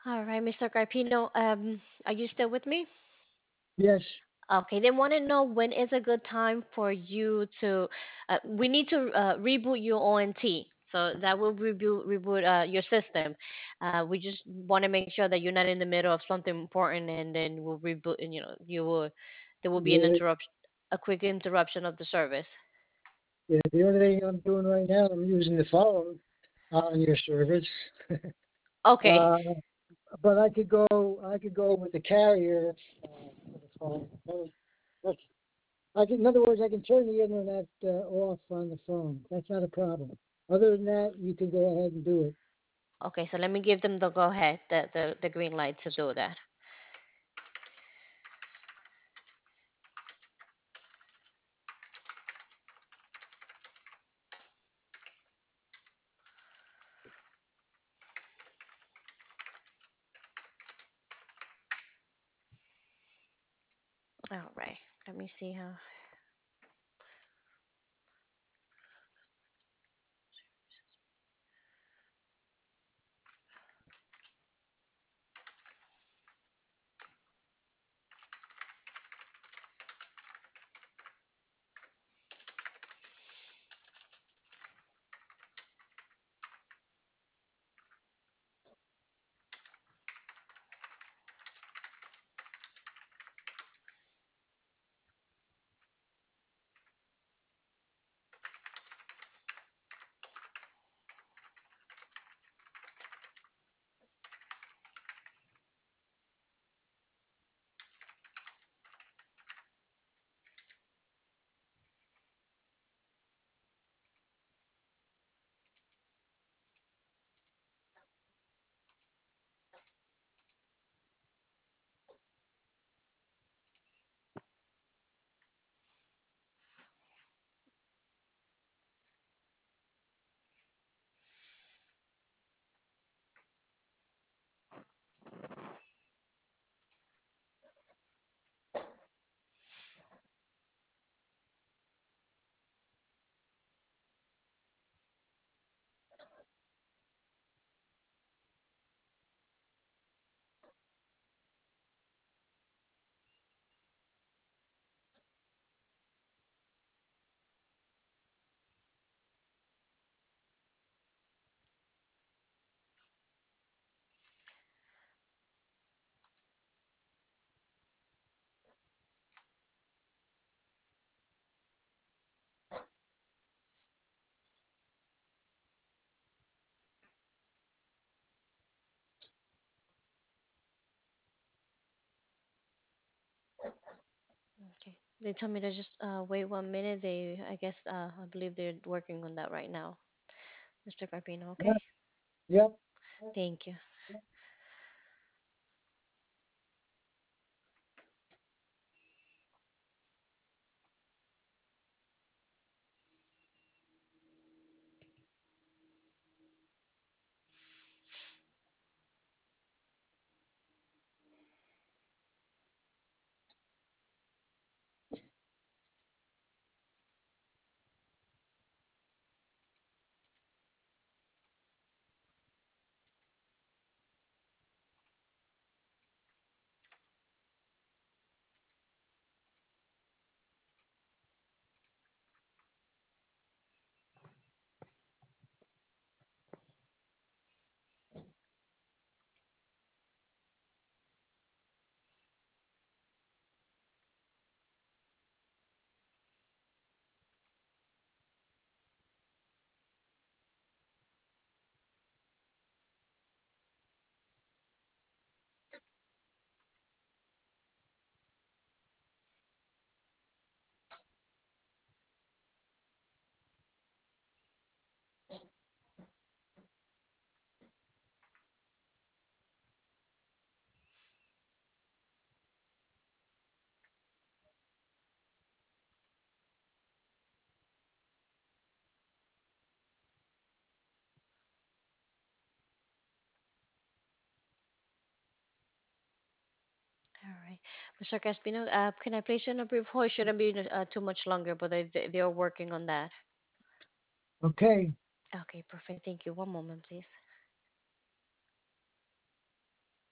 All right, Mr. Carpino, are you still with me? Yes. Okay, they want to know when is a good time for you to. We need to reboot your ONT, so that will reboot your system. We just want to make sure that you're not in the middle of something important, and then we'll reboot, and you will there will be an The, interruption, a quick interruption of the service. the only thing I'm doing right now, I'm using the phone on your service. Okay, Uh, but I could go with the carrier for the phone. That's, in other words, I can turn the internet off on the phone. That's not a problem. Other than that, you can go ahead and do it. okay. So let me give them the go ahead, the green light to do that. All right. Let me see how. Okay. They told me to just wait 1 minute. I guess, I believe they're working on that right now, Mr. Carpino. Okay. Yep. Yep. Thank you. All right. Mr. Carpino, can I place you on a brief hold? Shouldn't be too much longer, but they are working on that. Okay. Okay, perfect. Thank you. One moment, please.